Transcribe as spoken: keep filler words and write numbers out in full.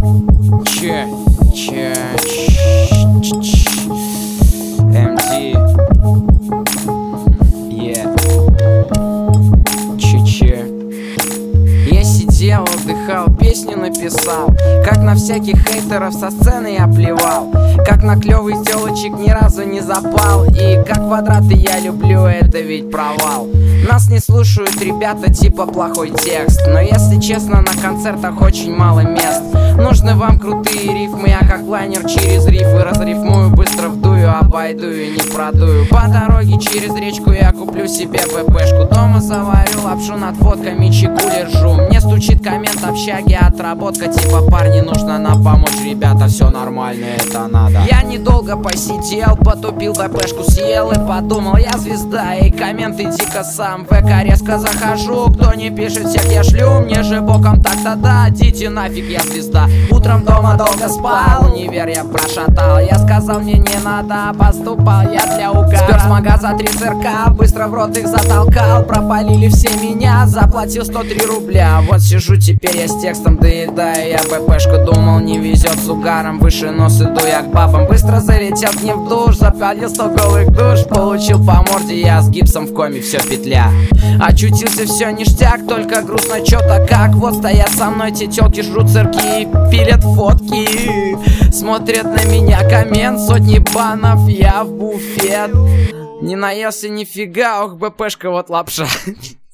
Че, че, ч, ч, эм ди, yeah. Че-че. Я сидел, отдыхал, песню написал, как на всяких хейтеров со сцены я плевал, как на клёвых телочек ни разу не запал, и как квадраты я люблю, это ведь провал. Нас не слушают ребята типа плохой текст, но если честно, на концертах очень мало мест. Нужны вам крутые рифмы, я как лайнер через рифы разрифмую, быстро вдую, обойду и не продую. По дороге через речку я куплю себе ППшку, дома заварю лапшу над водками, чеку лежу. Мне стучит коммент общаги, отработка типа: парни, нужно нам помочь, ребята, все нормально, это надо. Я недолго посидел, потупил ППшку, съел и подумал, я звезда, и комменты дико сам. В ВК резко захожу, кто не пишет, всех я шлю, мне же боком так-то да, идите нафиг, я звезда. Утром дома долго спал, универ я прошатал, я сказал, мне не надо, поступал я для угара. Спер с мага за три цирка, быстро в рот их затолкал, пропалили все меня, заплатил сто три рубля. Вот сижу теперь я с текстом, доедаю я ППшку, думал, не везет с угаром, выше нос иду я к бабам. Быстро залетел к ним в душ, запалил сто голых душ, получил по морде я с гипсом в коме, все петля. Очутился все ништяк, только грустно чё-то как. Вот стоят со мной те тёлки, жрут сырки и пилят фотки, смотрят на меня, коммент, сотни банов, я в буфет. Не наелся нифига, ох, БПшка, вот лапша.